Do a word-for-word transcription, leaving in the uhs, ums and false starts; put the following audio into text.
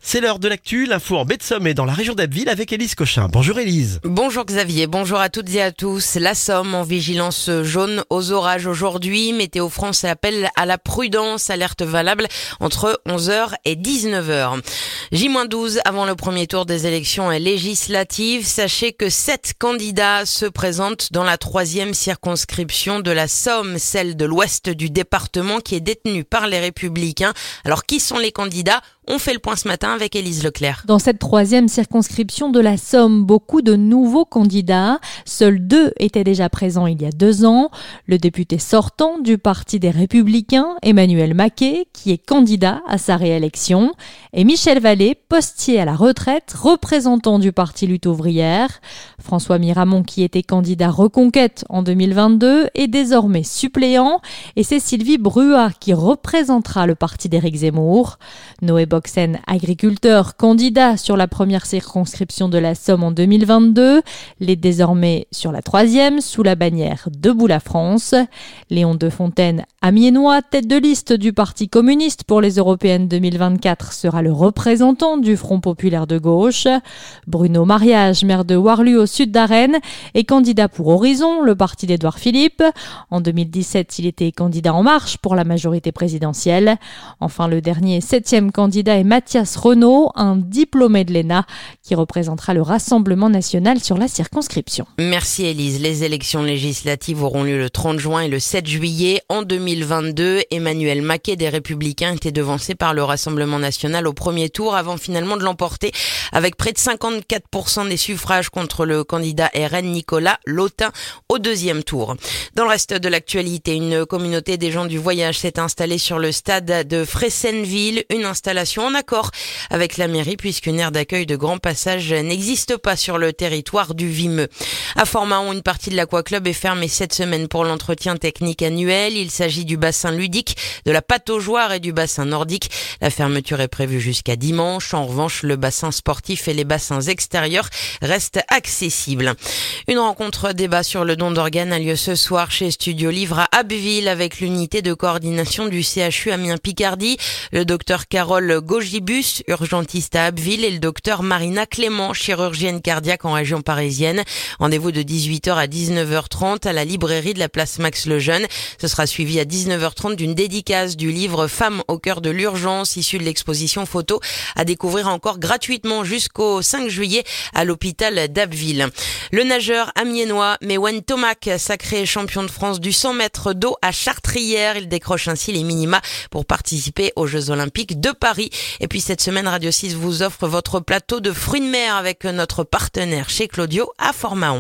C'est l'heure de l'actu, l'info en baie de Somme et dans la région d'Abbeville avec Élise Cochin. Bonjour Élise. Bonjour Xavier, bonjour à toutes et à tous. La Somme en vigilance jaune aux orages aujourd'hui. Météo France appelle à la prudence, alerte valable entre onze heures et dix-neuf heures. J douze avant le premier tour des élections législatives. Sachez que sept candidats se présentent dans la troisième circonscription de la Somme, celle de l'ouest du département qui est détenue par les Républicains. Alors qui sont les candidats ? On fait le point ce matin avec Élise Leclerc. Dans cette troisième circonscription de la Somme, beaucoup de nouveaux candidats. Seuls deux étaient déjà présents il y a deux ans. Le député sortant du Parti des Républicains, Emmanuel Maquet, qui est candidat à sa réélection, et Michel Vallée, postier à la retraite, représentant du Parti Lutte ouvrière. François Miramont, qui était candidat Reconquête en deux mille vingt-deux, est désormais suppléant. Et c'est Sylvie Bruat qui représentera le parti d'Éric Zemmour. Noé Boxen, agriculteur, candidat sur la première circonscription de la Somme en deux mille vingt-deux, l'est désormais sur la troisième, sous la bannière Debout la France. Léon Defontaine, amiénois, tête de liste du Parti communiste pour les européennes deux mille vingt-quatre, sera le représentant du Front populaire de gauche. Bruno Mariage, maire de Warlu au sud d'Arène, est candidat pour Horizon, le parti d'Édouard Philippe. En deux mille dix-sept, il était candidat En Marche pour la majorité présidentielle. Enfin, le dernier septième candidat est Mathias Renaud, un diplômé de l'E N A qui représentera le Rassemblement national sur la circonscription. Merci Élise. Les élections législatives auront lieu le trente juin et le sept juillet. En deux mille vingt-deux, Emmanuel Maquet des Républicains était devancé par le Rassemblement national au premier tour avant finalement de l'emporter avec près de cinquante-quatre pour cent des suffrages contre le candidat R N Nicolas Lautin au deuxième tour. Dans le reste de l'actualité, une communauté des gens du voyage s'est installée sur le stade de Fressenville, une installation en accord avec la mairie puisqu'une aire d'accueil de grand passage n'existe pas sur le territoire du Vimeux. À Fort-Mahon, une partie de l'Aquaclub est fermée cette semaine pour l'entretien technique annuel. Il s'agit du bassin ludique, de la pataugeoire et du bassin nordique. La fermeture est prévue jusqu'à dimanche. En revanche, le bassin sportif et les bassins extérieurs restent accessibles. Une rencontre débat sur le don d'organes a lieu ce soir chez Studio Livre à Abbeville avec l'unité de coordination du C H U Amiens-Picardie, le docteur Carole Gogibus, urgentiste à Abbeville, et le docteur Marina Clément, chirurgienne cardiaque en région parisienne. Rendez-vous de dix-huit heures à dix-neuf heures trente à la librairie de la place Max Lejeune. Ce sera suivi à dix-neuf heures trente d'une dédicace du livre Femmes au cœur de l'urgence, issu de l'exposition photo à découvrir encore gratuitement jusqu'au cinq juillet à l'hôpital d'Abbeville. Le nageur amiénois Mewen Tomac, sacré champion de France du cent mètres d'eau à Chartrières. Il décroche ainsi les minima pour participer aux Jeux Olympiques de Paris. Et puis cette semaine, Radio six vous offre votre plateau de fruits de mer avec notre partenaire chez Claudio à Fort-Mahon.